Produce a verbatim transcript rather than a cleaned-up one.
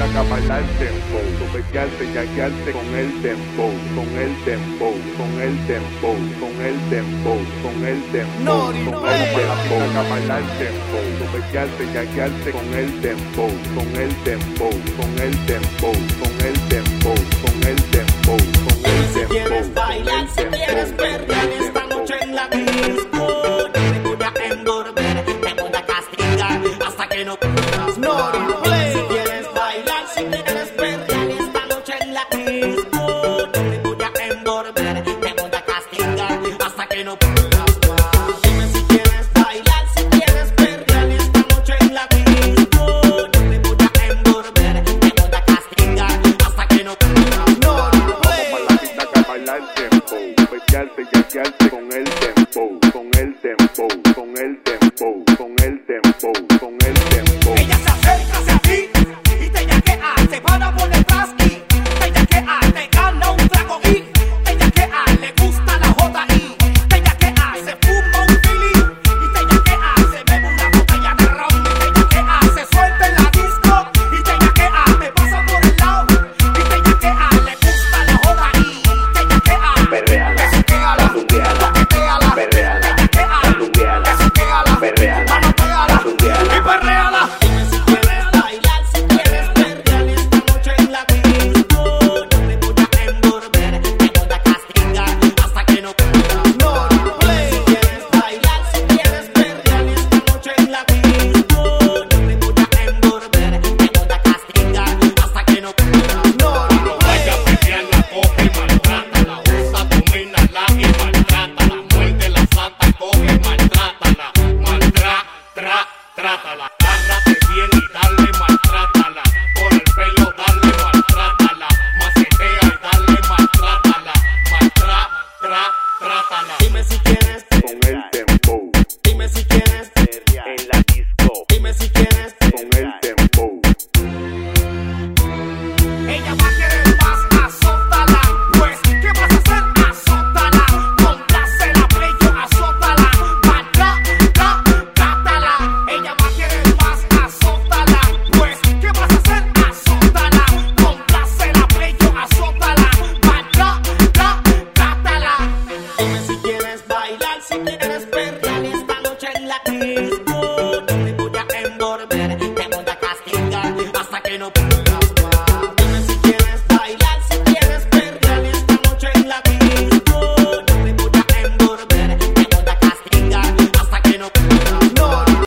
pista a bailar dembow, sobetearte, yaquearte con el dembow, con el dembow, con el dembow, con el dembow, con el dembow, con el dembow, a bailar dembow, sobetearte, yaquearte con el dembow, con el dembow, con el dembow, con el dembow, con el dembow, con el dembow. Si quieres bailar, si quieres perrear,